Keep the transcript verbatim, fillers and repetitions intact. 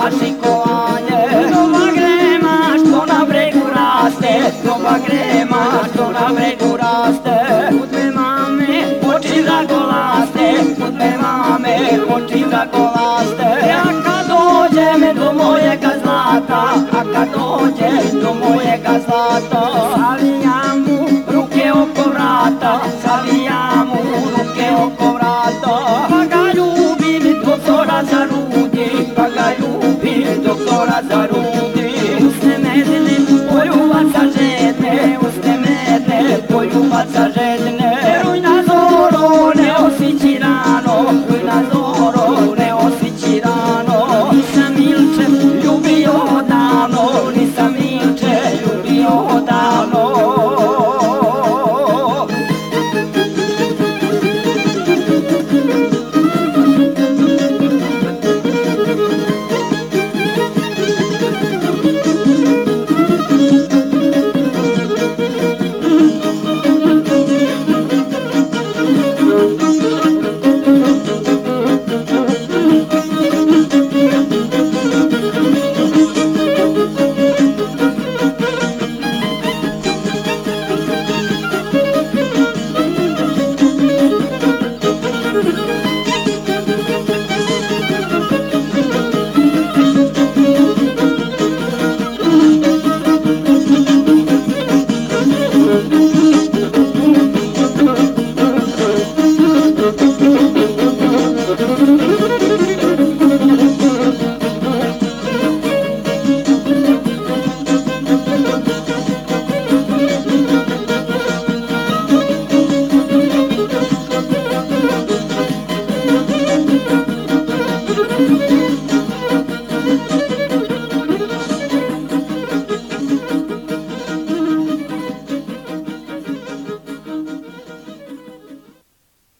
šikovanje. Doba grema što na bregu raste, doba grema što na bregu raste. Kutme mame oči da golaste, kutme mame oči da golaste. Ja kad dođem do mojega zlata, a kad dođem do mojega zlata, savijam mu ruke oko vrata, savijam mu ruke oko vrata. Pa ga ljubim doktora za rudi, pa ga ljubim doktora za rudi. Usne medne, poljubaca žedne, usne medne, poljubaca žedne. Ruj na zoro, ne osjeći rano, ruj na zoro, ne osjeći rano. Nisam Milče ljubio odavno, nisam Milče ljubio odavno. Thank you.